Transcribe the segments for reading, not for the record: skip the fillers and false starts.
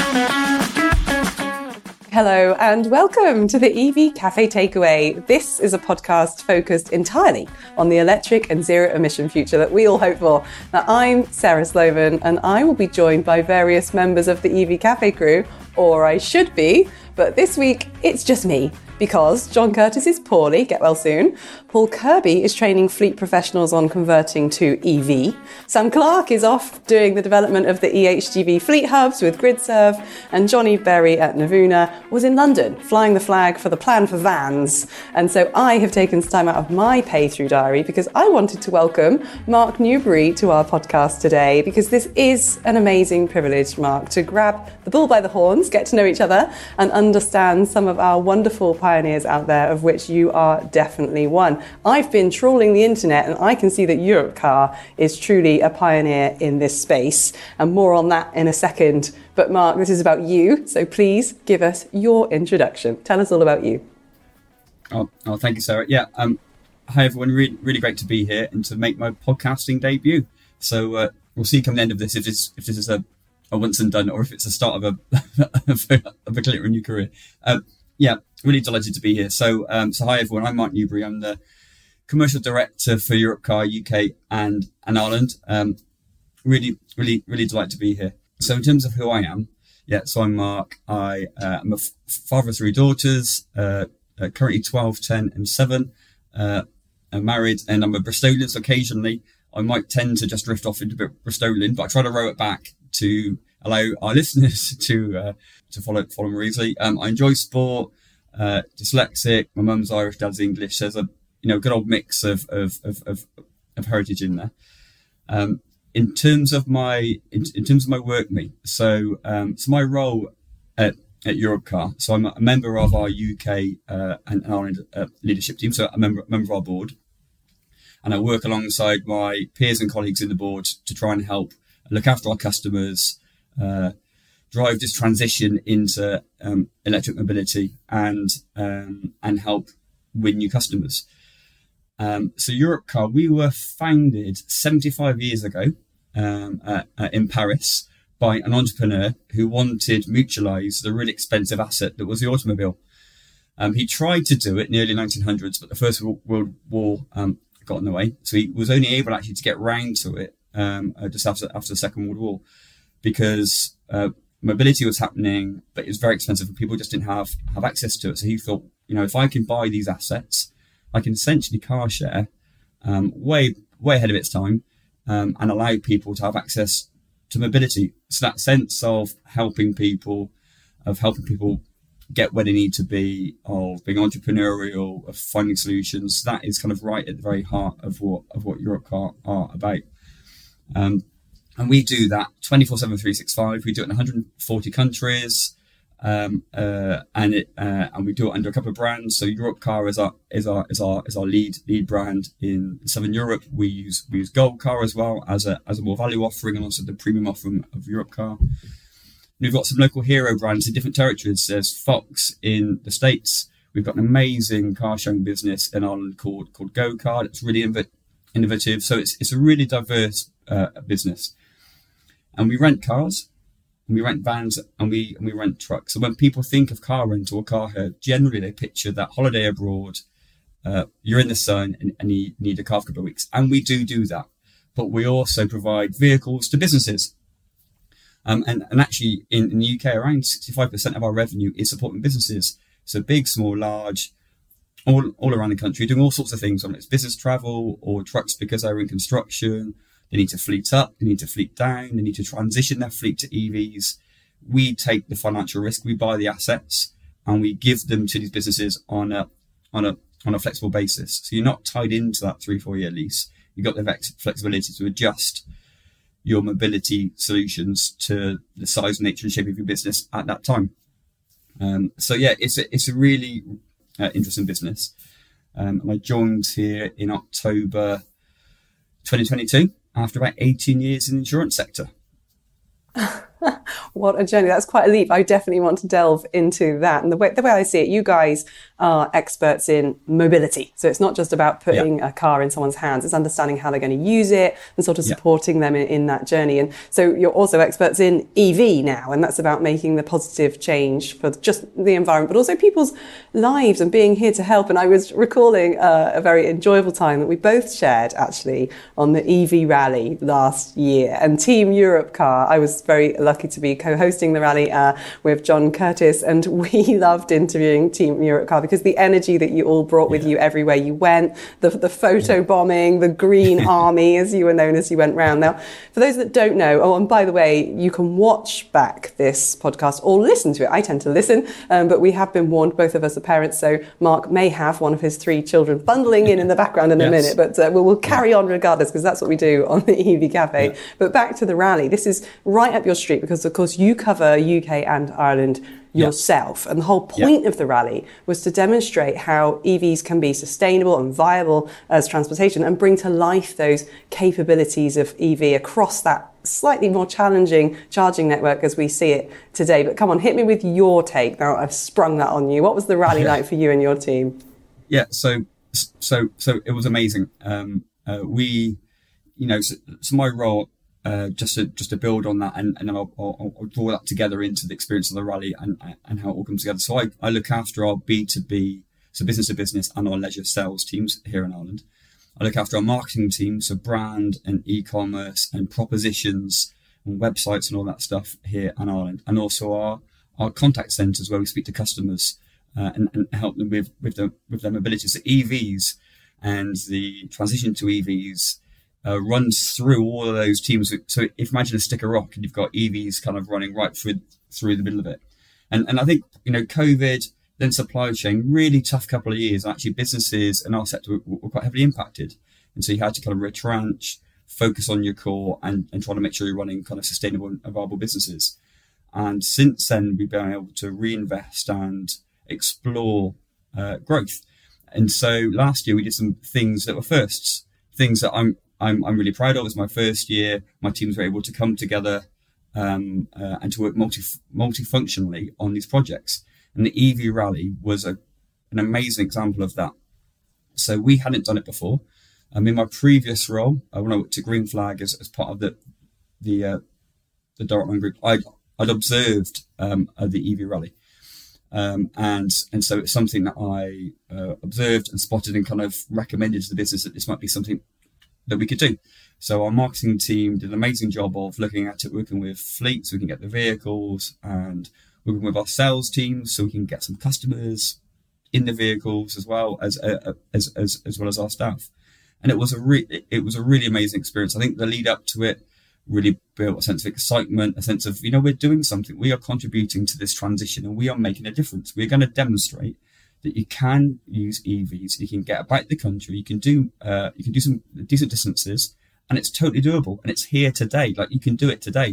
Hello and welcome to the EV Cafe Takeaway. This is a podcast focused entirely on the electric and zero emission future that we all hope for. Now, I'm Sarah Sloven and I will be joined by various members of the EV Cafe crew, or I should be, but this week it's just me. Because John Curtis is poorly, get well soon. Paul Kirby is training fleet professionals on converting to EV. Sam Clark is off doing the development of the EHGV fleet hubs with GridServe. And Johnny Berry at Navuna was in London, flying the flag for the plan for vans. And so I have taken some time out of my pay-through diary because I wanted to welcome Mark Newbury to our podcast today, because this is an amazing privilege, Mark, to grab the bull by the horns, get to know each other and understand some of our wonderful pioneers out there, of which you are definitely one. I've been trawling the internet and I can see that Europcar is truly a pioneer in this space, and more on that in a second. But Mark, this is about you, so please give us your introduction. Tell us all about you. Oh, thank you, Sarah. Yeah, hi everyone. Really great to be here and to make my podcasting debut. So we'll see come the end of this if this is a once and done, or if it's the start of a clear new career. Yeah, really delighted to be here. So hi everyone. I'm Mark Newbury. I'm the commercial director for Europcar UK and Ireland. Really delighted to be here. So in terms of who I am, so I'm Mark. I'm a father of three daughters, currently 12, 10 and 7. I'm married and I'm a Bristolian, so occasionally I might tend to just drift off into a bit Bristolian, but I try to row it back to allow our listeners to follow me easily. I enjoy sport, dyslexic. My mum's Irish, dad's English. There's a good old mix of heritage in there. In terms of my work, so my role at Europcar. So I'm a member of our UK and Ireland leadership team. So I'm a member of our board, and I work alongside my peers and colleagues in the board to try and help look after our customers, drive this transition into electric mobility, and help win new customers. So Europcar, we were founded 75 years ago in Paris by an entrepreneur who wanted to mutualise the really expensive asset that was the automobile. He tried to do it in the early 1900s, but the First World War got in the way. So he was only able actually to get round to it just after the Second World War, because mobility was happening, but it was very expensive and people just didn't have access to it. So he thought, if I can buy these assets, I can essentially car share way ahead of its time and allow people to have access to mobility. So that sense of helping people get where they need to be, of being entrepreneurial, of finding solutions, that is kind of right at the very heart of what Europcar are about. And we do that 24/7, 365. We do it in 140 countries, and we do it under a couple of brands. So Europcar is our lead brand in Southern Europe. We use Goldcar as well as a more value offering, and also the premium offering of Europcar. We've got some local hero brands in different territories. There's Fox in the States. We've got an amazing car sharing business in Ireland called GoCar. It's really innovative. So it's a really diverse business. And we rent cars, and we rent vans, and we rent trucks. So when people think of car rental or car hire, generally they picture that holiday abroad. You're in the sun and you need a car for a couple of weeks. And we do that. But we also provide vehicles to businesses. And actually in the UK, around 65% of our revenue is supporting businesses. So big, small, large, all around the country, doing all sorts of things, whether it's business travel or trucks because they're in construction. They need to fleet up, they need to fleet down, they need to transition their fleet to EVs. We take the financial risk, we buy the assets, and we give them to these businesses on a flexible basis. So you're not tied into that 3-4 year lease. You've got the flexibility to adjust your mobility solutions to the size, nature, and shape of your business at that time. It's a really interesting business. And I joined here in October 2022 after about 18 years in the insurance sector. What a journey. That's quite a leap. I definitely want to delve into that. And the way I see it, you guys are experts in mobility. So it's not just about putting a car in someone's hands, it's understanding how they're going to use it and sort of supporting them in that journey. And so you're also experts in EV now, and that's about making the positive change for just the environment, but also people's lives and being here to help. And I was recalling a very enjoyable time that we both shared actually on the EV rally last year. And Team Europcar, I was very lucky to be co-hosting the rally with John Curtis, and we loved interviewing Team Europcar because the energy that you all brought with you everywhere you went, the photo bombing, the green army as you were known as you went round. Now, for those that don't know, and by the way, you can watch back this podcast or listen to it. I tend to listen, but we have been warned, both of us are parents, so Mark may have one of his 3 children bundling in the background in a minute, but we'll carry on regardless, because that's what we do on the EV Cafe. But back to the rally. This is right up your street because, of course, you cover UK and Ireland yourself. And the whole point of the rally was to demonstrate how EVs can be sustainable and viable as transportation and bring to life those capabilities of EV across that slightly more challenging charging network as we see it today. But come on, hit me with your take. Now I've sprung that on you. What was the rally like for you and your team? Yeah, so it was amazing. So my role, just to build on that, and then I'll draw that together into the experience of the rally and how it all comes together. So I look after our B2B, so business to business, and our leisure sales teams here in Ireland. I look after our marketing team, so brand and e-commerce and propositions and websites and all that stuff here in Ireland, and also our contact centres where we speak to customers and help them with their mobility. So EVs and the transition to EVs runs through all of those teams. So if you imagine a stick of rock and you've got EVs kind of running right through the middle of it. And I think, COVID, then supply chain, really tough couple of years. Actually, businesses in our sector were quite heavily impacted. And so you had to kind of retrench, focus on your core and try to make sure you're running kind of sustainable and viable businesses. And since then, we've been able to reinvest and explore growth. And so last year we did some things that were firsts, things that I'm really proud of. It's my first year. My teams were able to come together and to work multifunctionally on these projects. And the EV Rally was an amazing example of that. So we hadn't done it before. In my previous role, when I worked at Green Flag as part of the Direct Line Group, I'd observed the EV Rally. And so it's something that I observed and spotted and kind of recommended to the business that this might be something that we could do. So our marketing team did an amazing job of looking at it, working with fleets so we can get the vehicles, and working with our sales teams so we can get some customers in the vehicles as well as our staff. And it was a really amazing experience. I think the lead up to it really built a sense of excitement, a sense of, we're doing something, we are contributing to this transition and we are making a difference. We're going to demonstrate that you can use EVs, you can get about the country, you can do some decent distances, and it's totally doable, and it's here today. Like, you can do it today.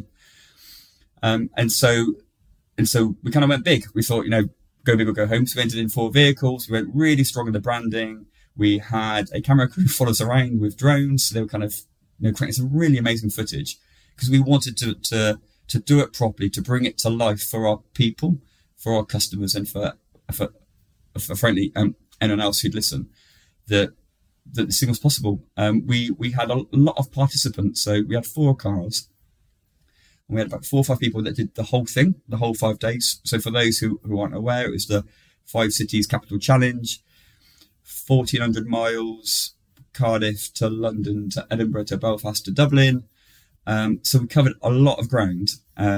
And so we kind of went big. We thought, go big or go home. So we entered in 4 vehicles. We went really strong in the branding. We had a camera crew follow us around with drones. So they were kind of, creating some really amazing footage because we wanted to do it properly, to bring it to life for our people, for our customers, and for frankly, anyone else who'd listen, that this thing was possible. We had a lot of participants. So we had 4 cars. And we had about 4 or 5 people that did the whole thing, the whole 5 days. So for those who aren't aware, it was the 5 Cities Capital Challenge, 1,400 miles, Cardiff to London to Edinburgh to Belfast to Dublin. So we covered a lot of ground.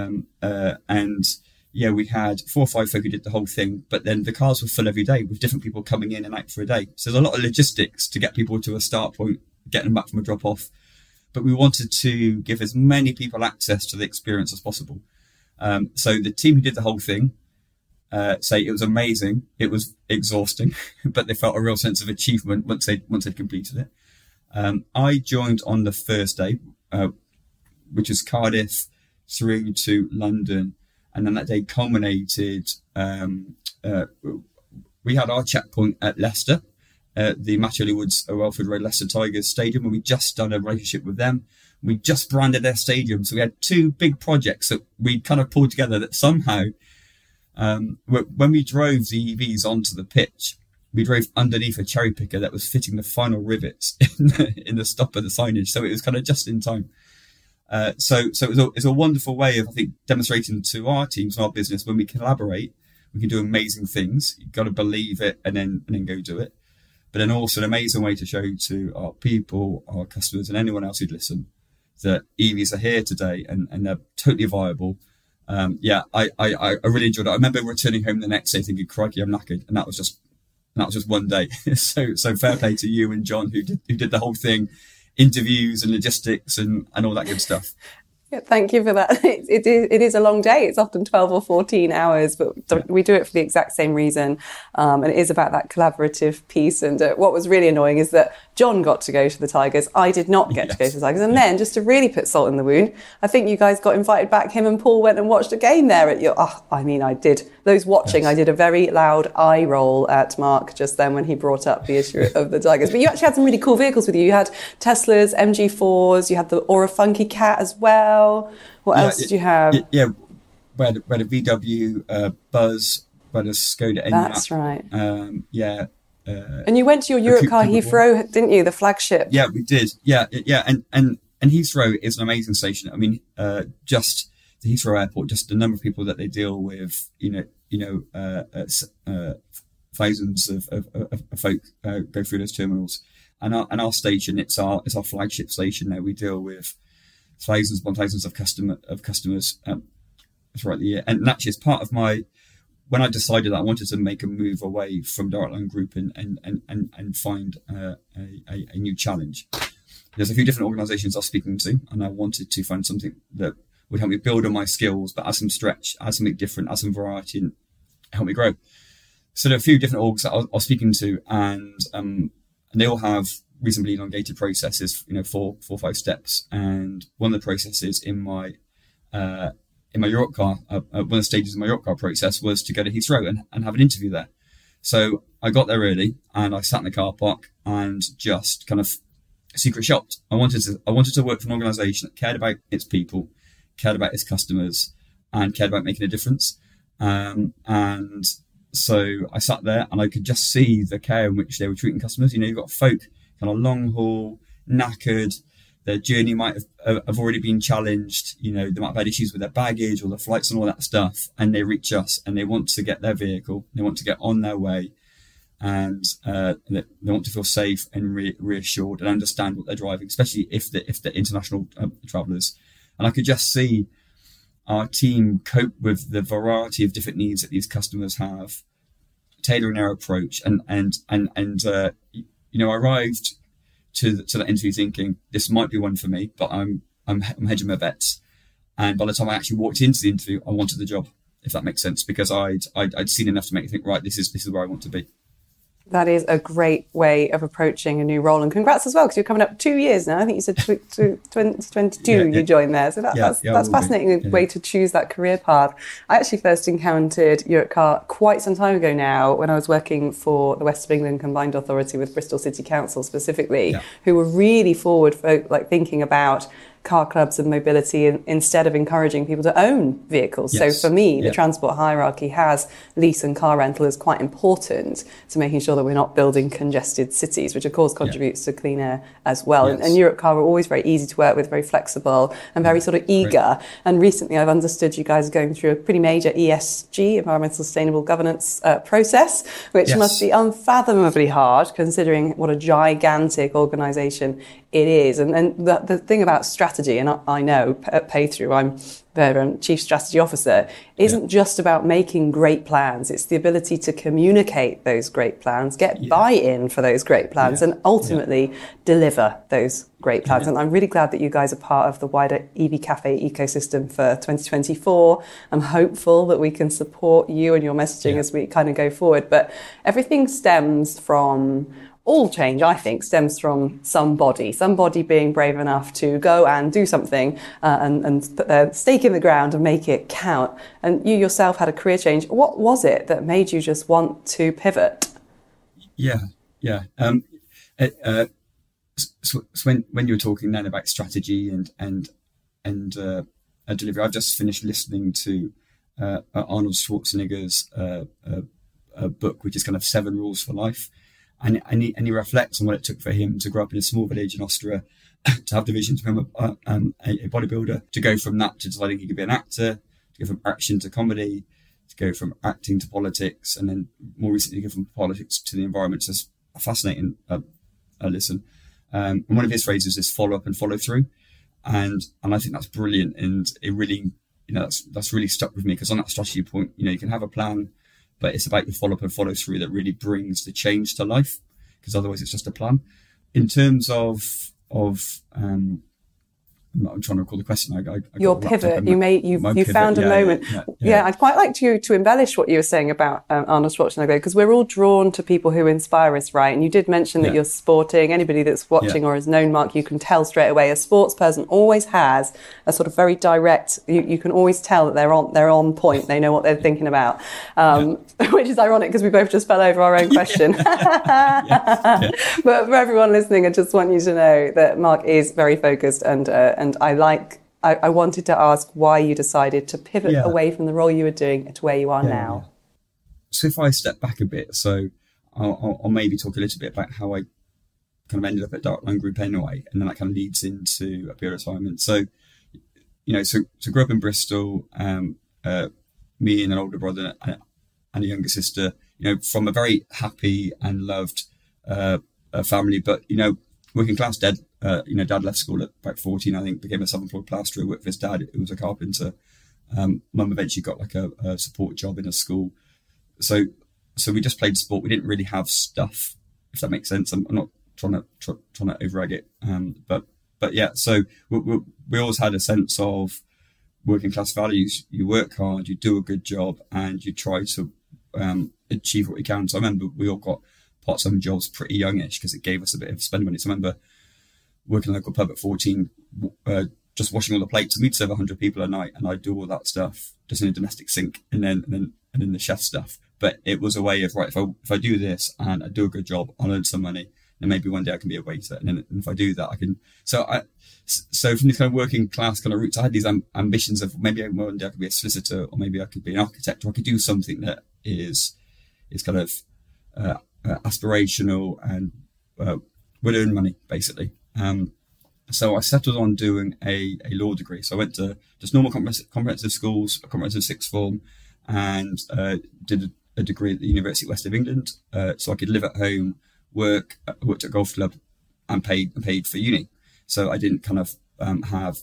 We had 4 or 5 folk who did the whole thing, but then the cars were full every day with different people coming in and out for a day. So there's a lot of logistics to get people to a start point, getting them back from a drop off. But we wanted to give as many people access to the experience as possible. So the team who did the whole thing say it was amazing. It was exhausting, but they felt a real sense of achievement once they'd completed it. I joined on the first day, which is Cardiff through to London. And then that day culminated, we had our checkpoint at Leicester, the Match Early Woods Welford Road Leicester Tigers Stadium, and we just done a relationship with them. We just branded their stadium. So we had two big projects that we kind of pulled together that somehow, when we drove the EVs onto the pitch, we drove underneath a cherry picker that was fitting the final rivets in the stop of the signage. So it was kind of just in time. So it's a wonderful way of, I think, demonstrating to our teams and our business, when we collaborate, we can do amazing things. You've got to believe it and then go do it. But then also an amazing way to show to our people, our customers, and anyone else who'd listen that EVs are here today and they're totally viable. I really enjoyed it. I remember returning home the next day thinking, crikey, I'm knackered. And that was just one day. so fair play to you and John who did the whole thing, interviews and logistics and all that good stuff. Yeah, thank you for that. It is a long day. It's often 12 or 14 hours, but we do it for the exact same reason. And it is about that collaborative piece. And what was really annoying is that John got to go to the Tigers. I did not get to go to the Tigers. And then, just to really put salt in the wound, I think you guys got invited back. Him and Paul went and watched a game there at your... I did. Those watching, yes. I did a very loud eye roll at Mark just then when he brought up the issue of the Tigers. But you actually had some really cool vehicles with you. You had Teslas, MG4s, you had the Aura Funky Cat as well. What else did you have? We had a VW Buzz, we had a Skoda Enyaq. That's right. And you went to your Europcar Heathrow, didn't you? The flagship. Yeah, we did. Yeah. And Heathrow is an amazing station. I mean, just the Heathrow Airport, just the number of people that they deal with, thousands of folk go through those terminals. And our station, it's our flagship station there. We deal with thousands upon thousands of customers throughout the year. And actually, as part of when I decided that I wanted to make a move away from Direct Line Group and find a new challenge, there's a few different organisations I was speaking to, and I wanted to find something that would help me build on my skills, but add some stretch, add something different, add some variety, and help me grow. So there are a few different orgs that I was speaking to, and they all have reasonably elongated processes, 4 or 5 steps. And one of the processes in my Europcar, one of the stages of my Europcar process was to go to Heathrow and have an interview there. So I got there early and I sat in the car park and just kind of secret shopped. I wanted to work for an organisation that cared about its people, cared about its customers, and cared about making a difference. And so I sat there and I could just see the care in which they were treating customers. You've got folk kind of long haul, knackered, their journey might have already been challenged, they might have had issues with their baggage or the flights and all that stuff, and they reach us and they want to get their vehicle, they want to get on their way, and they want to feel safe and reassured and understand what they're driving, especially if they're international travellers. And I could just see our team cope with the variety of different needs that these customers have, tailoring their approach, and I arrived to that interview thinking this might be one for me, but I'm hedging my bets. And by the time I actually walked into the interview, I wanted the job, if that makes sense, because I'd seen enough to make me think, right, this is where I want to be. That is a great way of approaching a new role. And congrats as well, because you're coming up 2 years now. I think you said 2022 you joined there. So that's a fascinating way to choose that career path. I actually first encountered Europcar quite some time ago now when I was working for the West of England Combined Authority with Bristol City Council specifically, who were really forward, thinking about car clubs and mobility instead of encouraging people to own vehicles. Yes. So for me, the transport hierarchy has lease and car rental as quite important to making sure that we're not building congested cities, which of course contributes to clean air as well. Yes. And Europcar were always very easy to work with, very flexible and very sort of eager. Great. And recently I've understood you guys are going through a pretty major ESG, Environmental Sustainable Governance process, which must be unfathomably hard considering what a gigantic organisation it is. And the thing about strategy, and I know at Paythrough, I'm their Chief Strategy Officer, isn't just about making great plans. It's the ability to communicate those great plans, get buy-in for those great plans, and ultimately deliver those great plans. And I'm really glad that you guys are part of the wider EV Cafe ecosystem for 2024. I'm hopeful that we can support you and your messaging as we kind of go forward. But everything stems from... all change, I think, stems from somebody being brave enough to go and do something and put their stake in the ground and make it count. And you yourself had a career change. What was it that made you just want to pivot? So when you were talking then about strategy and delivery, I've just finished listening to Arnold Schwarzenegger's book, which is kind of 7 Rules for Life, and he reflects on what it took for him to grow up in a small village in Austria, to have the vision to become a bodybuilder, to go from that to deciding he could be an actor, to go from action to comedy, to go from acting to politics, and then more recently go from politics to the environment. So it's a fascinating listen. And one of his phrases is follow up and follow through. And I think that's brilliant. And it really, that's really stuck with me, because on that strategy point, you can have a plan, but it's about the follow up and follow through that really brings the change to life, because otherwise it's just a plan. In terms of I'm trying to recall the question. Your pivot. You found a moment. Yeah, I'd quite like you to embellish what you were saying about Arnold Schwarzenegger, because we're all drawn to people who inspire us, right? And you did mention that you're sporting. Anybody that's watching or has known Mark, you can tell straight away. A sports person always has a sort of very direct. You can always tell that they're on point. They know what they're thinking about, which is ironic because we both just fell over our own question. But for everyone listening, I just want you to know that Mark is very focused, and I wanted to ask why you decided to pivot away from the role you were doing to where you are now. Yeah. So if I step back a bit, so I'll maybe talk a little bit about how I kind of ended up at Dark Line Group anyway, and then that kind of leads into a period of retirement. So, so grew up in Bristol, me and an older brother and a younger sister, from a very happy and loved family, but, working class. Dad left school at about 14, I think, became a self-employed plasterer, worked for his dad, who was a carpenter. Mum eventually got like a support job in a school. So we just played sport. We didn't really have stuff, if that makes sense. I'm not trying to over-egg it. But yeah, so we always had a sense of working class values. You work hard, you do a good job, and you try to achieve what you can. So I remember we all got part-time jobs pretty youngish, because it gave us a bit of spend money. So I remember working in a local pub at 14, just washing all the plates, and we'd serve 100 people a night, and I'd do all that stuff just in a domestic sink, and then the chef stuff. But it was a way of, right, if I do this and I do a good job, I'll earn some money, and maybe one day I can be a waiter, and then if I do that, I can. So from these kind of working class kind of roots, I had these ambitions of maybe one day I could be a solicitor, or maybe I could be an architect, or I could do something that is kind of aspirational and would earn money, basically. So I settled on doing a law degree. So I went to just normal comprehensive schools, a comprehensive sixth form, and did a degree at the University of West of England, so I could live at home, worked at a golf club, and paid for uni. So I didn't kind of have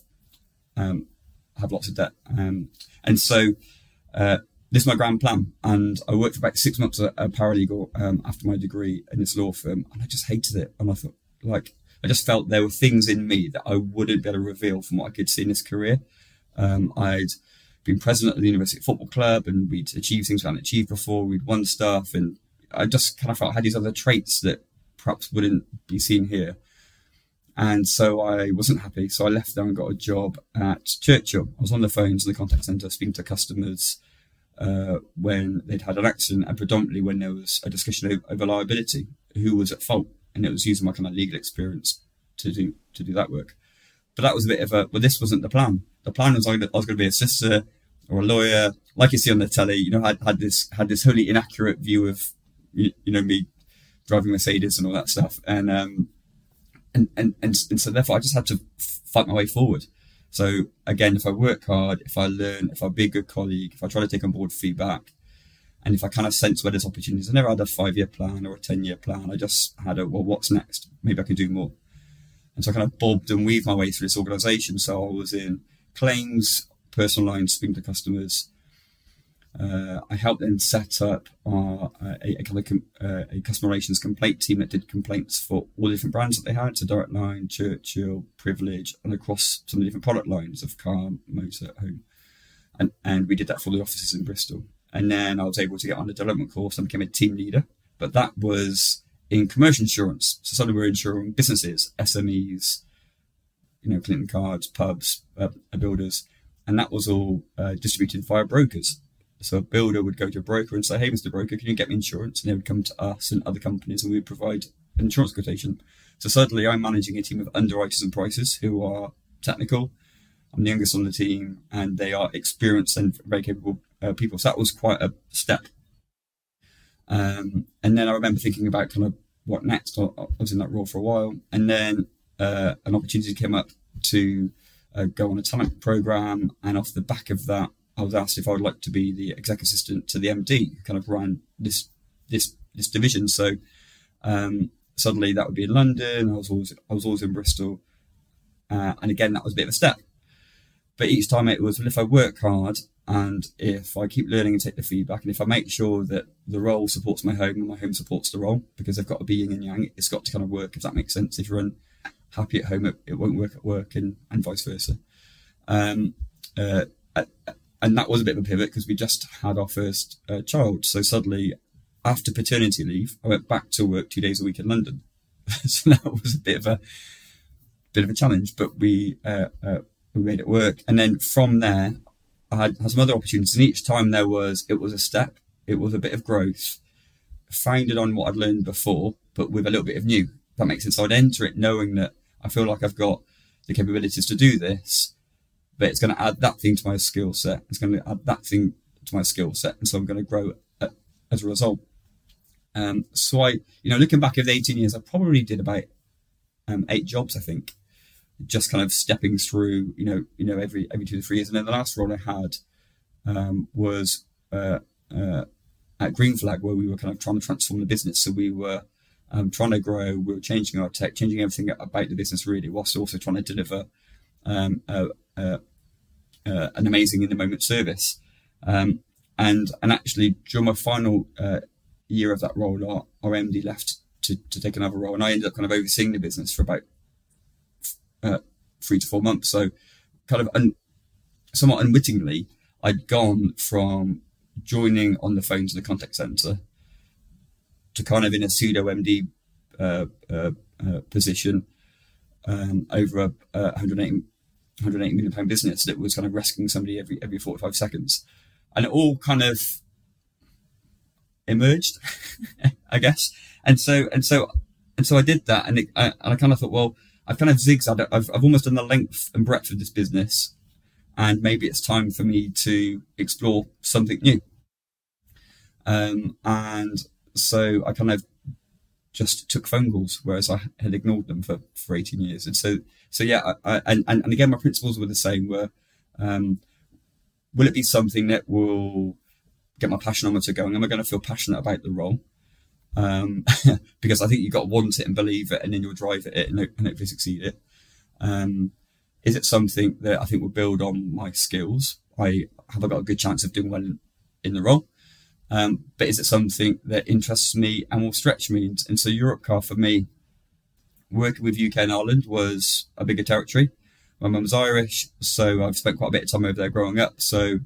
lots of debt. And so this is my grand plan. And I worked for about 6 months as a paralegal after my degree in this law firm, and I just hated it. And I thought, I just felt there were things in me that I wouldn't be able to reveal from what I could see in this career. I'd been president of the University Football Club, and we'd achieved things we hadn't achieved before. We'd won stuff, and I just kind of felt I had these other traits that perhaps wouldn't be seen here. And so I wasn't happy. So I left there and got a job at Churchill. I was on the phones in the contact centre speaking to customers when they'd had an accident, and predominantly when there was a discussion over liability, who was at fault. And it was using my kind of legal experience to do that work. But that was a bit of this wasn't the plan. The plan was I was going to be a solicitor or a lawyer, like you see on the telly. Had this wholly inaccurate view of me driving Mercedes and all that stuff. And so therefore I just had to fight my way forward. So again, if I work hard, if I learn, if I be a good colleague, if I try to take on board feedback, and if I kind of sense where there's opportunities, I never had a 5-year plan or a 10-year plan. I just had what's next? Maybe I can do more. And so I kind of bobbed and weaved my way through this organisation. So I was in claims, personal lines, speaking to customers. I helped them set up a customer relations complaint team that did complaints for all the different brands that they had. So Direct Line, Churchill, Privilege, and across some of the different product lines of car, motor, home. And we did that for the offices in Bristol. And then I was able to get on the development course and became a team leader. But that was in commercial insurance. So suddenly we're insuring businesses, SMEs, Clinton cards, pubs, builders. And that was all distributed via brokers. So a builder would go to a broker and say, hey, Mr. Broker, can you get me insurance? And they would come to us and other companies, and we would provide an insurance quotation. So suddenly I'm managing a team of underwriters and pricers who are technical. I'm the youngest on the team, and they are experienced and very capable people. So that was quite a step. And then I remember thinking about kind of what next. I was in that role for a while, and then an opportunity came up to go on a talent program, and off the back of that, I was asked if I would like to be the exec assistant to the MD, who kind of ran this division. So suddenly that would be in London. I was always in Bristol, and again that was a bit of a step. But each time it was, well, if I work hard and if I keep learning and take the feedback, and if I make sure that the role supports my home and my home supports the role, because they've got to be yin and yang, it's got to kind of work, if that makes sense. If you're unhappy at home, it won't work at work, and vice versa. And that was a bit of a pivot because we just had our first child. So suddenly, after paternity leave, I went back to work 2 days a week in London. So that was a bit of a challenge, but we made it work. And then from there, I had some other opportunities, and each time it was a step. It was a bit of growth, founded on what I'd learned before, but with a little bit of new. If that makes sense. So I'd enter it knowing that I feel like I've got the capabilities to do this, but it's going to add that thing to my skill set. It's going to add that thing to my skill set, and so I'm going to grow as a result. So I, looking back over the 18 years, I probably did about 8 jobs, I think. Just kind of stepping through, every 2 to 3 years. And then the last role I had was at Green Flag, where we were kind of trying to transform the business. So we were trying to grow, we were changing our tech, changing everything about the business really, whilst also trying to deliver an amazing in-the-moment service. And actually, during my final year of that role, our MD left to take another role, and I ended up kind of overseeing the business for about 3 to 4 months. So kind of somewhat unwittingly, I'd gone from joining on the phones in the contact center to kind of in a pseudo MD position over a 180 million pound business that was kind of rescuing somebody every 45 seconds. And it all kind of emerged, I guess. And so I did that, and I kind of thought, well, I've kind of zigzagged. I've almost done the length and breadth of this business, and maybe it's time for me to explore something new. And so I kind of just took phone calls, whereas I had ignored them for 18 years. And so yeah, and again, my principles were the same. Will it be something that will get my passionometer going? Am I going to feel passionate about the role? Because I think you've got to want it and believe it, and then you'll drive at it and hopefully succeed it. Is it something that I think will build on my skills? Have I got a good chance of doing well in the role? But is it something that interests me and will stretch me? And so Europcar for me, working with UK and Ireland was a bigger territory. My mum's Irish, so I've spent quite a bit of time over there growing up. So,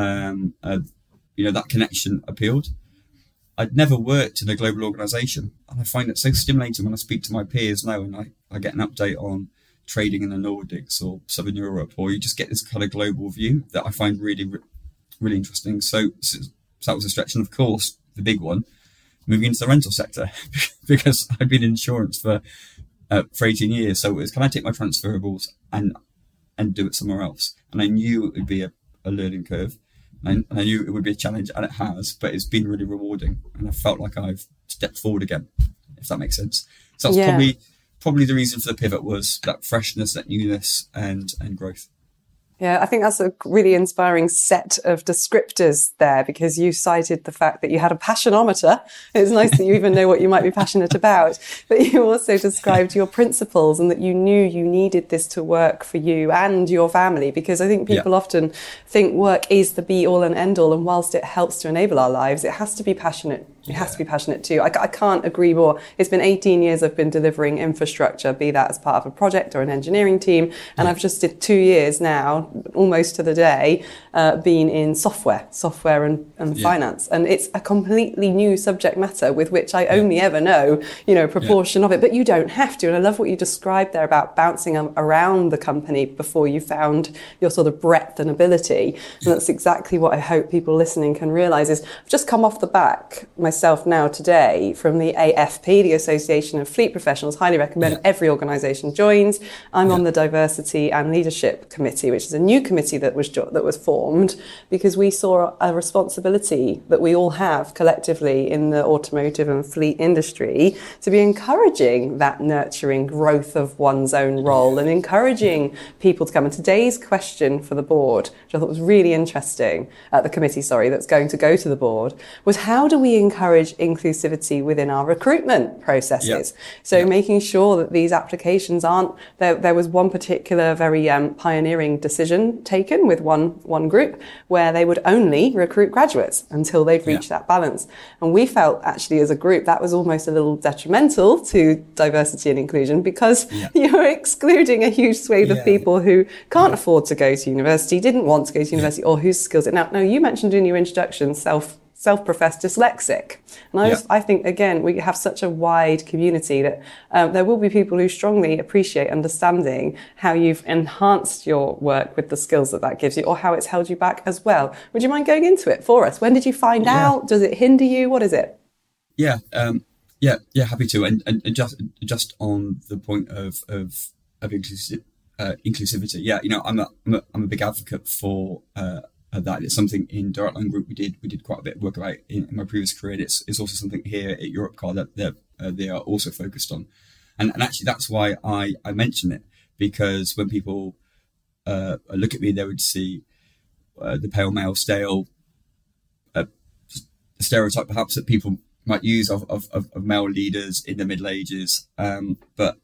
that connection appealed. I'd never worked in a global organisation, and I find it so stimulating when I speak to my peers now and I get an update on trading in the Nordics or Southern Europe, or you just get this kind of global view that I find really, really interesting. So that was a stretch. And of course, the big one, moving into the rental sector, because I'd been in insurance for 18 years. So it was, can I take my transferables and do it somewhere else? And I knew it would be a learning curve. And I knew it would be a challenge, and it has, but it's been really rewarding. And I felt like I've stepped forward again, if that makes sense. So that's probably the reason for the pivot, was that freshness, that newness, and growth. Yeah, I think that's a really inspiring set of descriptors there, because you cited the fact that you had a passionometer. It's nice that you even know what you might be passionate about, but you also described your principles and that you knew you needed this to work for you and your family, because I think people often think work is the be all and end all, and whilst it helps to enable our lives, it has to be passionate. It has to be passionate too. I can't agree more. It's been 18 years I've been delivering infrastructure, be that as part of a project or an engineering team. And I've just did 2 years now, almost to the day, been in software and finance. And it's a completely new subject matter with which I only ever know, a proportion of it. But you don't have to. And I love what you described there about bouncing around the company before you found your sort of breadth and ability. And that's exactly what I hope people listening can realise is I've just come off the back, my myself now today from the AFP, the Association of Fleet Professionals. Highly recommend every organisation joins. I'm on the Diversity and Leadership Committee, which is a new committee that was formed because we saw a responsibility that we all have collectively in the automotive and fleet industry to be encouraging that nurturing growth of one's own role and encouraging people to come. And today's question for the board, which I thought was really interesting, the committee, that's going to go to the board, was how do we encourage inclusivity within our recruitment processes? Making sure that these applications aren't, there was one particular very pioneering decision taken with one group where they would only recruit graduates until they'd reached that balance. And we felt actually as a group that was almost a little detrimental to diversity and inclusion because you're excluding a huge swathe of people who can't afford to go to university, didn't want to go to university, or whose skills. Now, you mentioned in your introduction self-professed dyslexic. And I think, again, we have such a wide community that there will be people who strongly appreciate understanding how you've enhanced your work with the skills that gives you, or how it's held you back as well. Would you mind going into it for us? When did you find out? Does it hinder you? What is it? Happy to. And just on the point of inclusivity. I'm a big advocate for that. It's something in Direct Line Group we did quite a bit of work about in my previous career. It's also something here at Europcar that they are also focused on, and actually that's why I mention it, because when people look at me, they would see the pale male stereotype perhaps that people might use of male leaders in the Middle Ages, but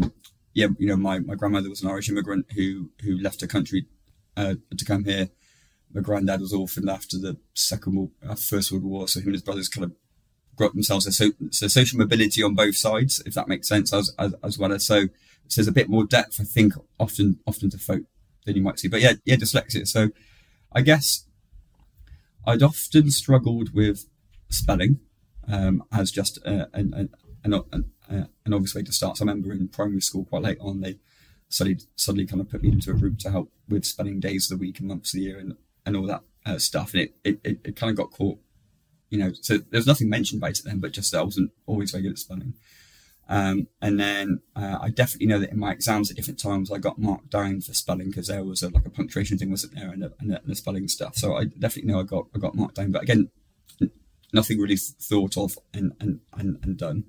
my grandmother was an Irish immigrant who left her country to come here. My granddad was orphaned after the First World War, so him and his brothers kind of grew up themselves. So social mobility on both sides, if that makes sense, as well as so there's a bit more depth, I think, often to folk than you might see. But dyslexia. So I guess I'd often struggled with spelling as just an obvious way to start. So I remember in primary school, quite late on, they suddenly kind of put me into a group to help with spelling days of the week and months of the year and all that stuff. And it kind of got caught, so there was nothing mentioned about it then, but just that I wasn't always very good at spelling. And then I definitely know that in my exams at different times, I got marked down for spelling because there was a punctuation thing wasn't there and the spelling stuff. So I definitely know I got marked down, but again, nothing really thought of and done.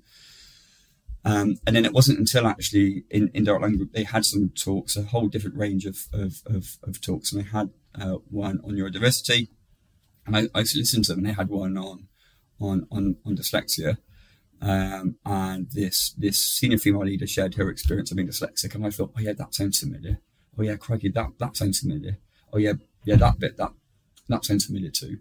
And then it wasn't until actually in Direct Line Group, they had some talks, a whole different range of talks. And they had one on neurodiversity, and I listened to them, and they had one on dyslexia. And this senior female leader shared her experience of being dyslexic. And I thought, oh yeah, that sounds familiar. Oh yeah, crikey, that sounds familiar. Oh yeah, that bit, that sounds familiar too.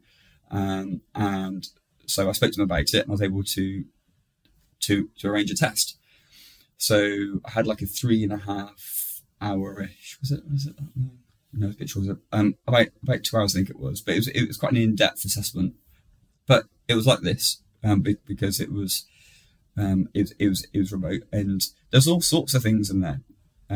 And so I spoke to them about it, and I was able to arrange a test. So I had like a 3.5 hour-ish. Was it? No, it was about 2 hours, I think it was. But it was quite an in-depth assessment. But it was like this because it was remote, and there's all sorts of things in there.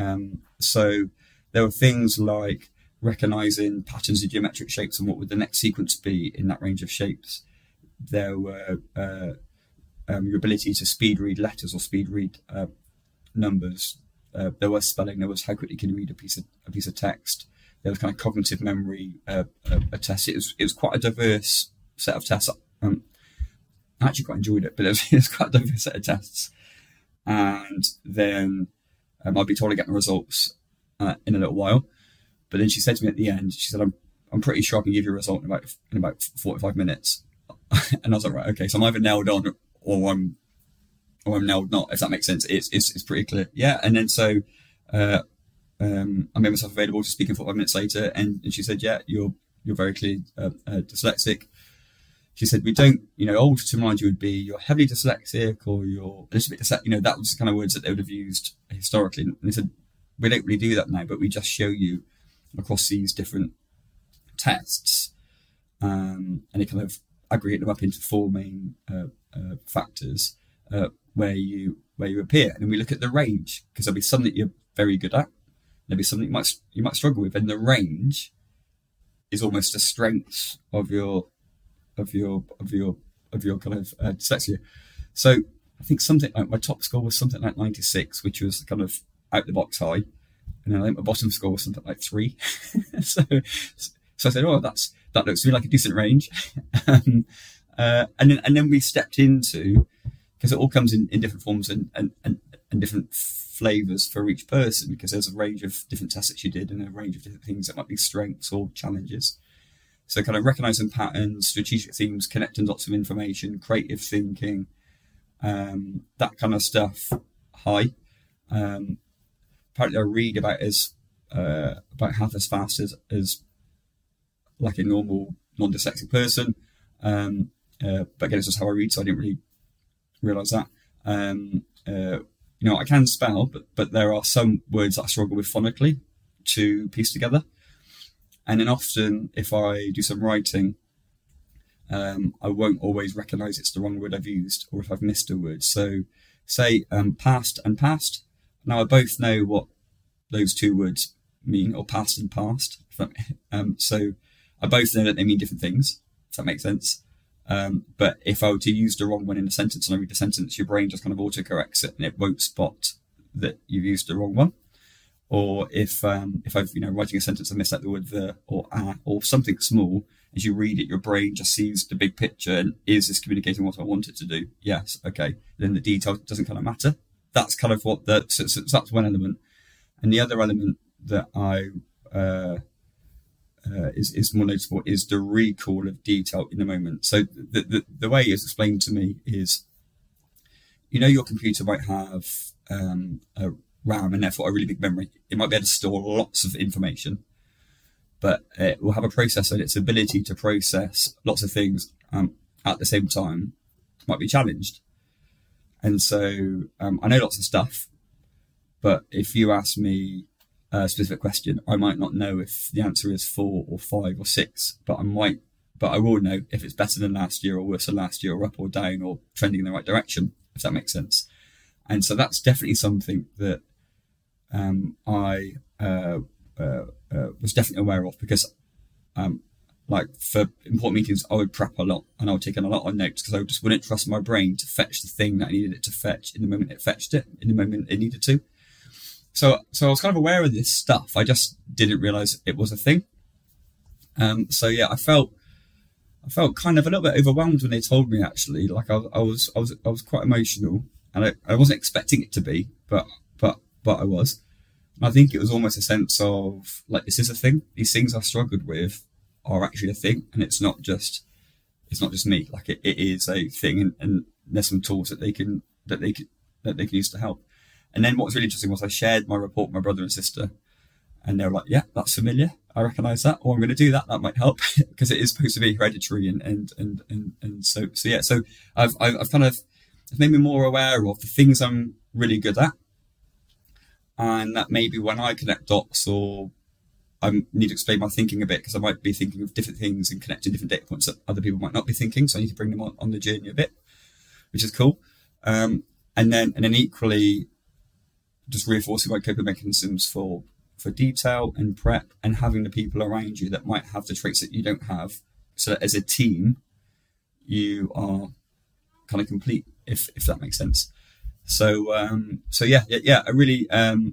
So there were things like recognizing patterns of geometric shapes and what would the next sequence be in that range of shapes. There were your ability to speed read letters or speed read numbers. There was spelling. There was how quickly can you read a piece of text. There was kind of cognitive memory a test. It was quite a diverse set of tests. I actually quite enjoyed it, but it was quite a diverse set of tests. And then I'd be told to get the results in a little while. But then she said to me at the end, she said, "I'm pretty sure I can give you a result in about 45 minutes." And I was like, right, okay, so I'm either nailed on or I'm nailed not, if that makes sense. It's pretty clear. Yeah. And then so I made myself available to speak in 45 minutes later, and she said, yeah, you're very clearly dyslexic. She said, we don't, old terminology would be you're heavily dyslexic or you're a little bit dyslexic. That was the kind of words that they would have used historically. And they said, we don't really do that now, but we just show you across these different tests, and they kind of aggregate them up into four main factors where you appear. And then we look at the range, because there'll be some that you're very good at, there'll be something you might struggle with, and the range is almost a strength of your of your kind of dyslexia. So I think something like my top score was something like 96, which was kind of out the box high. And then I think my bottom score was something like 3. so I said, oh, that looks to me like a decent range. And then we stepped into, because it all comes in different forms and different flavors for each person, because there's a range of different tests that you did and a range of different things that might be strengths or challenges. So kind of recognizing patterns, strategic themes, connecting lots of information, creative thinking, that kind of stuff. High. Apparently I read about half as fast as like a normal non-dyslexic person. But again, it's just how I read, so I didn't really realize that. I can spell, but there are some words that I struggle with phonically to piece together. And then often, if I do some writing, I won't always recognise it's the wrong word I've used, or if I've missed a word. So, say past and past. Now I both know what those two words mean, or past and past. So I both know that they mean different things, if that makes sense. But if I were to use the wrong one in a sentence and I read the sentence, your brain just kind of autocorrects it and it won't spot that you've used the wrong one. Or if I've, writing a sentence, I miss out the word the or something small, as you read it, your brain just sees the big picture and is this communicating what I want it to do? Yes. Okay. Then the detail doesn't kind of matter. That's kind of what so that's one element. And the other element that is more noticeable is the recall of detail in the moment. So the way it's explained to me is, your computer might have a RAM and therefore a really big memory. It might be able to store lots of information, but it will have a processor, and its ability to process lots of things at the same time might be challenged. And so I know lots of stuff, but if you ask me a specific question, I might not know if the answer is 4 or 5 or 6, but I will know if it's better than last year or worse than last year, or up or down or trending in the right direction, if that makes sense. And so that's definitely something that I was definitely aware of, because like for important meetings, I would prep a lot and I would take in a lot of notes, because I just wouldn't trust my brain to fetch the thing that I needed it to fetch in the moment it fetched it, in the moment it needed to. So I was kind of aware of this stuff. I just didn't realize it was a thing. So yeah, I felt kind of a little bit overwhelmed when they told me, actually. Like I was quite emotional, and I wasn't expecting it to be, but I was. And I think it was almost a sense of like, this is a thing. These things I've struggled with are actually a thing, and it's not just me. Like it is a thing, and there's some tools that they can use to help. And then what was really interesting was I shared my report with my brother and sister, and they were like, yeah, that's familiar. I recognize that, or I'm going to do that. That might help, because it is supposed to be hereditary. And so yeah, so I've made me more aware of the things I'm really good at. And that maybe when I connect dots, or I need to explain my thinking a bit, because I might be thinking of different things and connecting different data points that other people might not be thinking. So I need to bring them on the journey a bit, which is cool. And then equally, just reinforcing my coping mechanisms for detail and prep, and having the people around you that might have the traits that you don't have, so that as a team you are kind of complete, if that makes sense. So yeah, I really and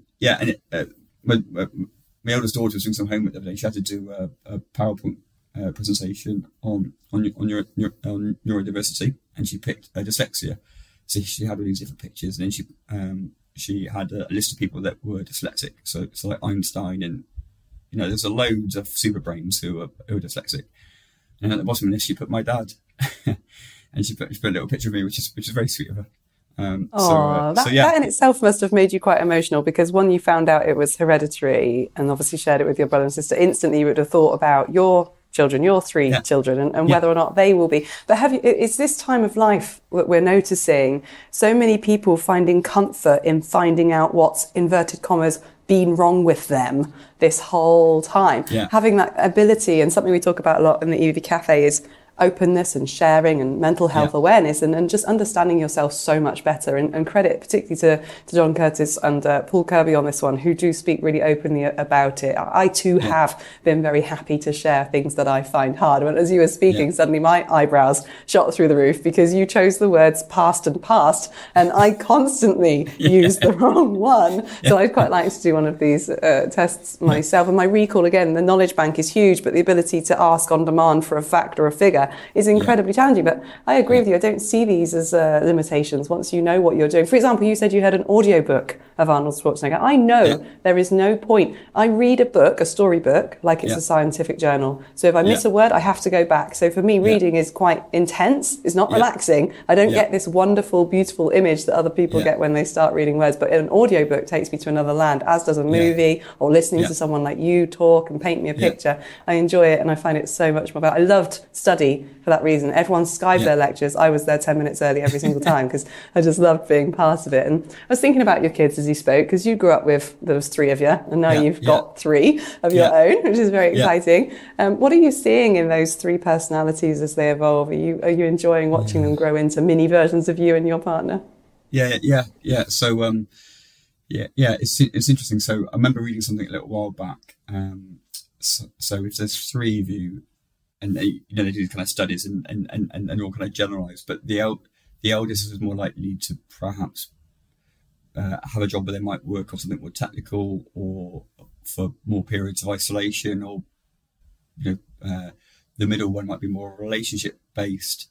my eldest daughter was doing some homework the other day. She had to do a PowerPoint presentation on neurodiversity, and she picked dyslexia. So she had all these different pictures, and then she had a list of people that were dyslexic. So like Einstein, and there's a loads of super brains who are dyslexic. And at the bottom of the list, she put my dad, and she put a little picture of me, which is very sweet of her. That in itself must have made you quite emotional, because when you found out it was hereditary and obviously shared it with your brother and sister, instantly you would have thought about your children, your 3 children, and whether or not they will be. But it's this time of life that we're noticing so many people finding comfort in finding out what's, inverted commas, been wrong with them this whole time. Having that ability, and something we talk about a lot in the EV Cafe, is openness and sharing and mental health awareness and just understanding yourself so much better. And credit particularly to John Curtis and Paul Kirby on this one, who do speak really openly about it. I too have been very happy to share things that I find hard. And as you were speaking, suddenly my eyebrows shot through the roof because you chose the words past and past, and I constantly use the wrong one. So I'd quite like to do one of these tests myself. And my recall, again, the knowledge bank is huge, but the ability to ask on demand for a fact or a figure is incredibly challenging. But I agree with you. I don't see these as limitations once you know what you're doing. For example, you said you had an audiobook of Arnold Schwarzenegger. I know there is no point. I read a book, a storybook, like it's a scientific journal. So if I miss a word, I have to go back. So for me, reading is quite intense. It's not relaxing. I don't get this wonderful, beautiful image that other people get when they start reading words. But an audiobook takes me to another land, as does a movie or listening to someone like you talk and paint me a picture. I enjoy it and I find it so much more better. I loved study for that reason. Everyone Skyped their lectures. I was there 10 minutes early every single time because I just loved being part of it. And I was thinking about your kids as you spoke, because you grew up with, there was 3 of you, and now you've got 3 of your own, which is very exciting. What are you seeing in those 3 personalities as they evolve? Are you enjoying watching them grow into mini versions of you and your partner? So, it's interesting. So I remember reading something a little while back. So if there's 3 of you, and they do kind of studies and all kind of generalised, but the eldest is more likely to perhaps have a job where they might work on something more technical, or for more periods of isolation, or the middle one might be more relationship based.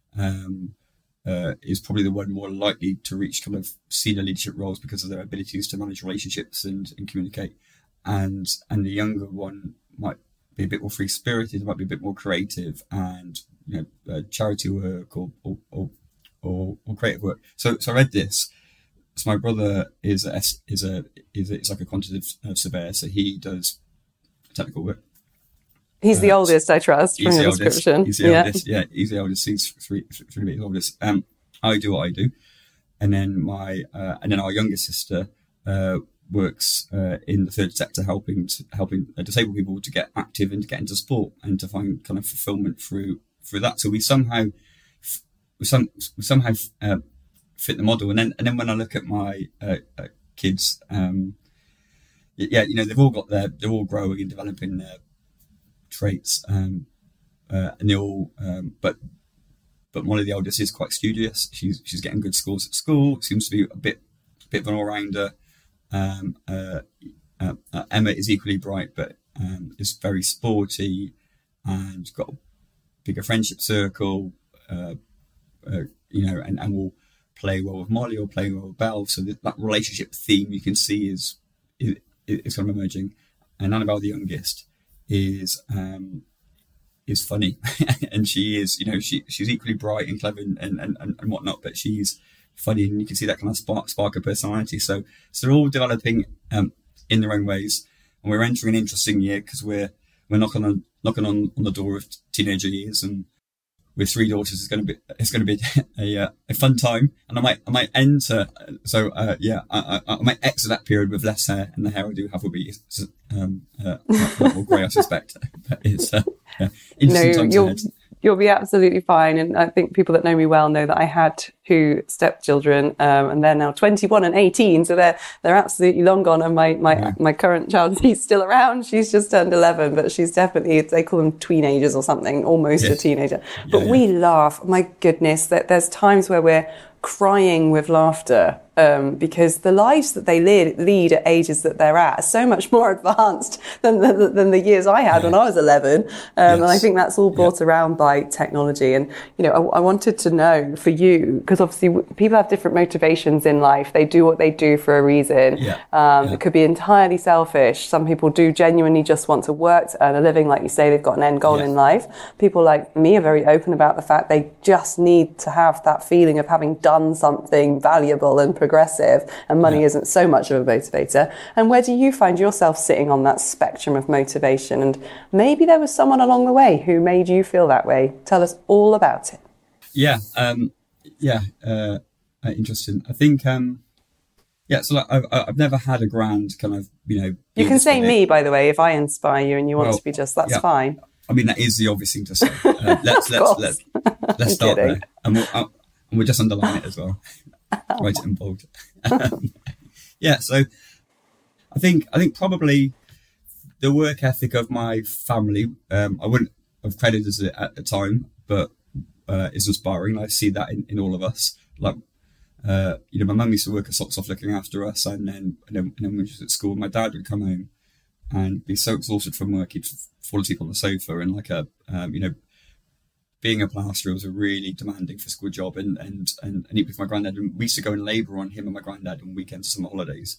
Is probably the one more likely to reach kind of senior leadership roles because of their abilities to manage relationships and communicate. And the younger one might be a bit more free spirited, might be a bit more creative, and charity work or creative work. So I read this. So my brother is like a quantitative surveyor, so he does technical work. He's the oldest, I trust, from your description. He's the oldest. Yeah, he's the oldest. He's three years oldest. I do what I do, and then our younger sister works in the third sector, helping disabled people to get active and to get into sport and to find kind of fulfillment through that. So we somehow fit the model. And then when I look at my kids, they've all growing and developing their traits, and they all, but one of the eldest is quite studious. She's getting good scores at school. Seems to be a bit of an all-rounder. Emma is equally bright, but is very sporty and got a bigger friendship circle. And will play well with Molly or play well with Belle. So that relationship theme you can see is kind of emerging. And Annabelle, the youngest, is funny, and she is, she's equally bright and clever and whatnot, but she's funny, and you can see that kind of spark of personality. So they're all developing in their own ways, and we're entering an interesting year because we're knocking on the door of teenager years, and with 3 daughters, it's going to be a fun time, and I might enter. So I might exit that period with less hair, and the hair I do have will be more grey, I suspect. But it's interesting times ahead. You'll be absolutely fine. And I think people that know me well know that I had 2 stepchildren, and they're now 21 and 18. So they're absolutely long gone. And my current child, she's still around. She's just turned 11, but she's definitely, they call them tweenagers or something, almost a teenager. But we laugh. My goodness, that there's times where we're crying with laughter, because the lives that they lead at ages that they're at are so much more advanced than the years I had when I was 11. And I think that's all brought around by technology. And, I wanted to know for you, because obviously people have different motivations in life. They do what they do for a reason. It could be entirely selfish. Some people do genuinely just want to work to earn a living. Like you say, they've got an end goal in life. People like me are very open about the fact they just need to have that feeling of having done something valuable and progressive, and money isn't so much of a motivator. And where do you find yourself sitting on that spectrum of motivation? And maybe there was someone along the way who made you feel that way. Tell us all about it. Interesting. I think so like I've never had a grand kind of you can say me, by the way, if I inspire you and you want to be just, that's fine. I mean, that is the obvious thing to say. Let's start there, and we'll just underline it as well. Write it in bold. Yeah, so I think probably the work ethic of my family, I wouldn't have credited it at the time, but is inspiring. I see that in all of us. Like, my mum used to work her socks off looking after us, and then when she was at school, my dad would come home and be so exhausted from work, he'd fall asleep on the sofa. And like being a plasterer was a really demanding physical job, and equally with my granddad. And we used to go and labour on him and my granddad on weekends, summer holidays.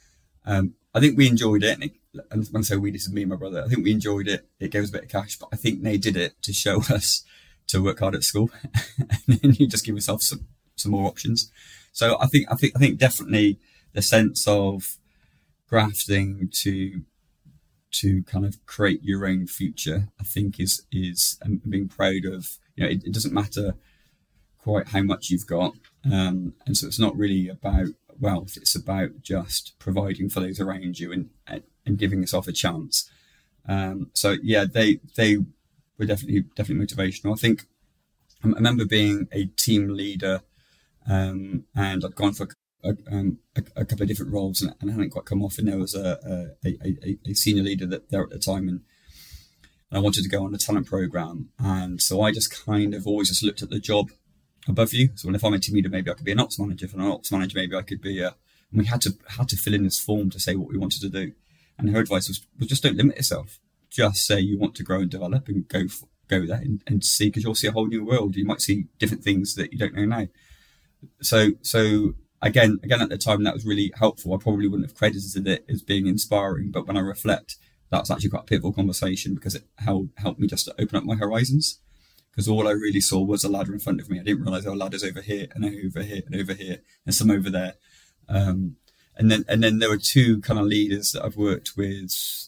I think we enjoyed it, and when I say we, this is me and my brother. I think we enjoyed it. It gave us a bit of cash, but I think they did it to show us to work hard at school, and then you just give yourself some more options. So I think definitely the sense of grafting to kind of create your own future, I think is and being proud of, it doesn't matter quite how much you've got. And so it's not really about wealth, it's about just providing for those around you and giving yourself a chance. So yeah, they were definitely motivational. I think I remember being a team leader, and I'd gone for a couple of different roles and hadn't quite come off, and there was a senior leader there at the time, and I wanted to go on a talent program, and so I just kind of always just looked at the job above you. So if I'm a team leader, maybe I could be an ops manager. If I'm an ops manager, maybe I could be and we had to fill in this form to say what we wanted to do, and her advice was just don't limit yourself. Just say you want to grow and develop, and go there and see, because you'll see a whole new world. You might see different things that you don't know now. So again at the time, that was really helpful. I probably wouldn't have credited it as being inspiring, but when I reflect, that's actually quite a pivotal conversation, because it helped me just to open up my horizons, because all I really saw was a ladder in front of me. I didn't realize there were ladders over here and over here and over here and some over there. And then there were two kind of leaders that I've worked with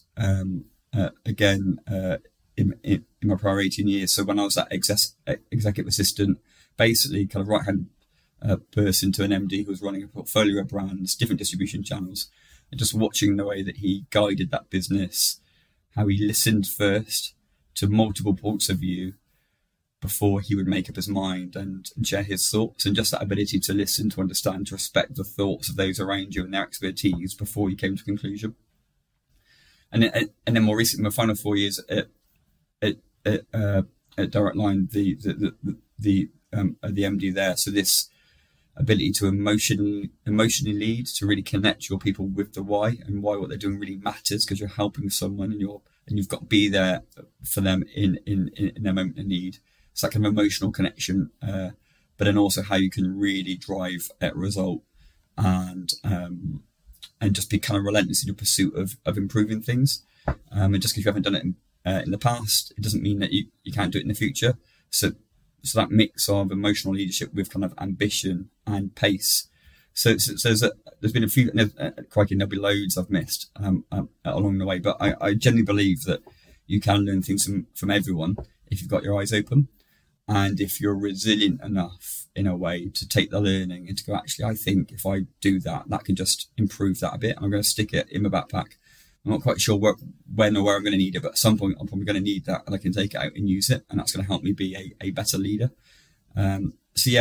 in my prior 18 years. So when I was that executive assistant, basically kind of right hand person to an MD who was running a portfolio of brands, different distribution channels, and just watching the way that he guided that business, how he listened first to multiple points of view before he would make up his mind and share his thoughts, and just that ability to listen, to understand, to respect the thoughts of those around you and their expertise before you came to a conclusion. And then more recently, my final 4 years at Direct Line, the MD there. So this ability to emotionally lead, to really connect your people with the why, and why what they're doing really matters, because you're helping someone and you've got to be there for them in their moment of need. It's that kind of emotional connection, but then also how you can really drive a result and just be kind of relentless in your pursuit of improving things. And just because you haven't done it in the past, it doesn't mean that you can't do it in the future. So that mix of emotional leadership with kind of ambition and pace. So there's been a few, crikey, there'll be loads I've missed along the way, but I genuinely believe that you can learn things from everyone if you've got your eyes open, and if you're resilient enough in a way to take the learning and to go, actually, I think if I do that can just improve that a bit. I'm going to stick it in my backpack. I'm not quite sure when or where I'm going to need it, but at some point I'm probably going to need that, and I can take it out and use it, and that's going to help me be a better leader. And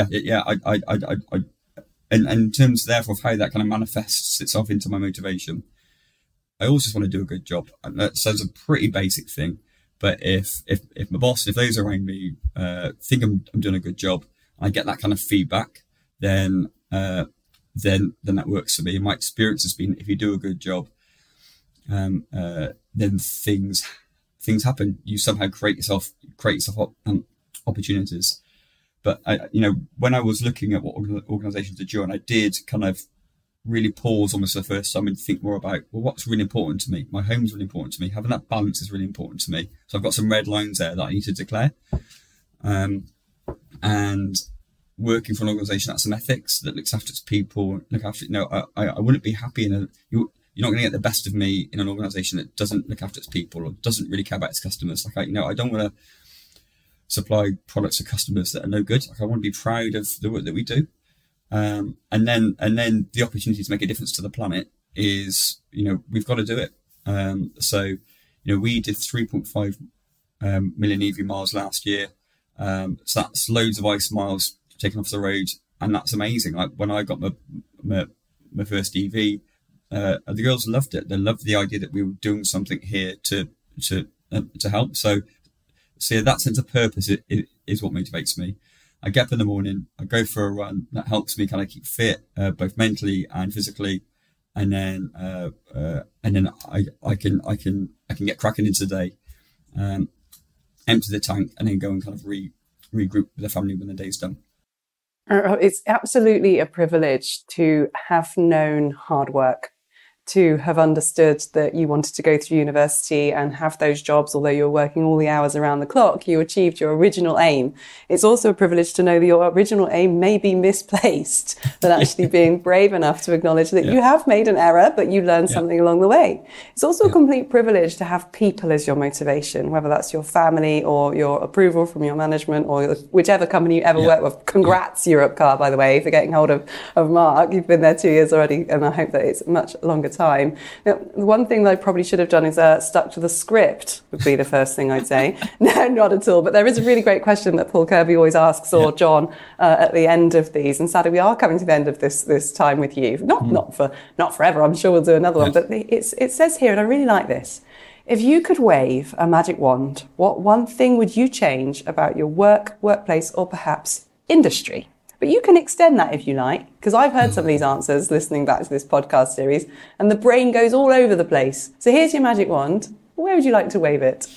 in terms therefore of how that kind of manifests itself into my motivation, I always just want to do a good job. And that sounds a pretty basic thing, but if my boss, if those around me think I'm doing a good job, and I get that kind of feedback, then that works for me. And my experience has been, if you do a good job, then things happen. You somehow create yourself opportunities. But when I was looking at what organisations are doing, I did kind of really pause almost for the first time and think more about, well, what's really important to me? My home's really important to me. Having that balance is really important to me. So I've got some red lines there that I need to declare. And working for an organisation that's some ethics, that looks after its people, I wouldn't be happy you're not going to get the best of me in an organisation that doesn't look after its people or doesn't really care about its customers. I don't want to supply products to customers that are no good. I want to be proud of the work that we do. And then the opportunity to make a difference to the planet is, we've got to do it. So we did 3.5 million EV miles last year. So that's loads of ICE miles taken off the road, and that's amazing. Like when I got my first EV, the girls loved it. They loved the idea that we were doing something here to help. So yeah, that sense of purpose is what motivates me. I get up in the morning, I go for a run. That helps me kind of keep fit, both mentally and physically. And then I can get cracking into the day, empty the tank, and then go and kind of regroup with the family when the day's done. It's absolutely a privilege to have known hard work, to have understood that you wanted to go through university and have those jobs. Although you're working all the hours around the clock, you achieved your original aim. It's also a privilege to know that your original aim may be misplaced, but actually being brave enough to acknowledge that you have made an error, but you learned something along the way. It's also a complete privilege to have people as your motivation, whether that's your family or your approval from your management or whichever company you ever work with. Congrats, Europcar, by the way, for getting hold of Mark. You've been there 2 years already, and I hope that it's much longer time. Now, the one thing that I probably should have done is stuck to the script, would be the first thing I'd say. No, not at all. But there is a really great question that Paul Kirby always asks, or John, at the end of these. And sadly, we are coming to the end of this time with you. Not forever. I'm sure we'll do another one. But it says here, and I really like this: if you could wave a magic wand, what one thing would you change about your workplace, or perhaps industry? But you can extend that if you like, because I've heard some of these answers listening back to this podcast series, and the brain goes all over the place. So here's your magic wand. Where would you like to wave it?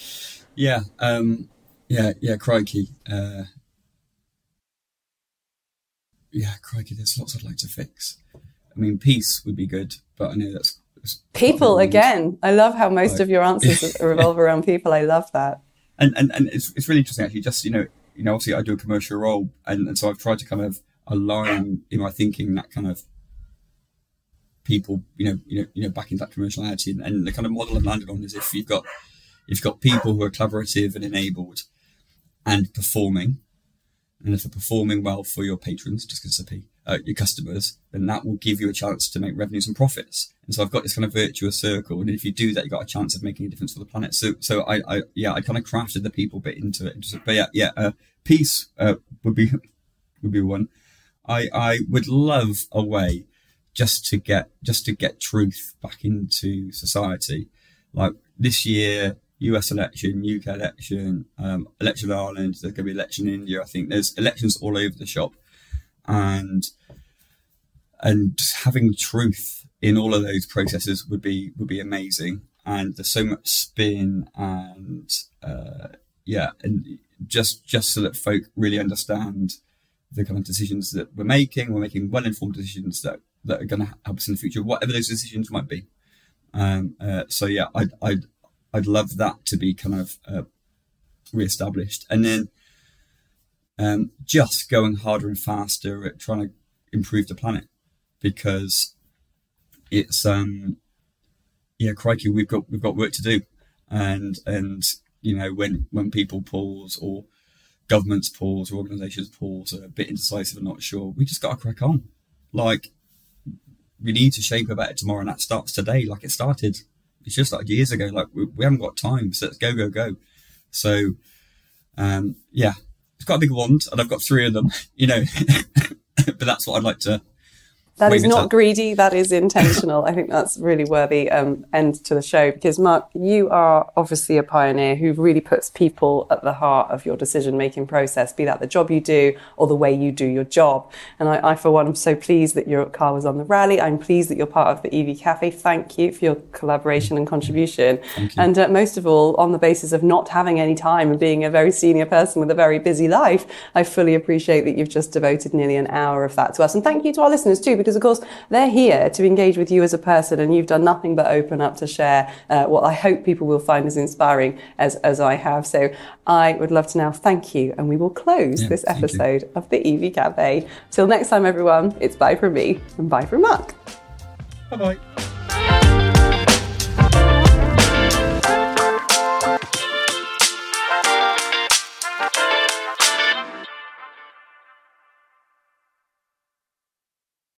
Crikey. Crikey, there's lots I'd like to fix. I mean, peace would be good, but I know that's people, again. I love how most of your answers revolve around people. I love that. And it's really interesting, actually, just, obviously I do a commercial role, and so I've tried to kind of align in my thinking that kind of people, back into that commerciality, and the kind of model I've landed on is if you've got people who are collaborative and enabled and performing, and if they're performing well for your patrons, just because it's your customers, then that will give you a chance to make revenues and profits. And so I've got this kind of virtuous circle, and if you do that, you've got a chance of making a difference for the planet. So I kind of crafted the people bit into it. But peace would be one. I would love a way just to get truth back into society. Like this year, US election, UK election, election in Ireland, there's going to be election in India. I think there's elections all over the shop, and just having truth in all of those processes would be amazing. And there's so much spin and just so that folk really understand the kind of decisions that we're making. We're making well-informed decisions that are going to help us in the future, whatever those decisions might be. I'd love that to be kind of re-established, and then just going harder and faster at trying to improve the planet, because it's crikey, we've got work to do, and when people pause, or governments pause, or organisations pause, are a bit indecisive and not sure, we just got to crack on. Like, we need to shape a better tomorrow, and that starts today, like it started. It's just like years ago. Like we haven't got time, so let's go. So, it's got a big wand, and I've got 3 of them, but that's what I'd like to. That is not greedy. That is intentional. I think that's really worthy end to the show, because Mark, you are obviously a pioneer who really puts people at the heart of your decision-making process, be that the job you do or the way you do your job. And I for one, am so pleased that your car was on the rally. I'm pleased that you're part of the EV Cafe. Thank you for your collaboration and contribution. Thank you. And most of all, on the basis of not having any time and being a very senior person with a very busy life, I fully appreciate that you've just devoted nearly an hour of that to us. And thank you to our listeners too, because of course they're here to engage with you as a person, and you've done nothing but open up to share what I hope people will find as inspiring as I have. So I would love to now thank you, and we will close this episode of the EV Cafe. Till next time, everyone, it's bye from me and bye from Mark. Bye-bye.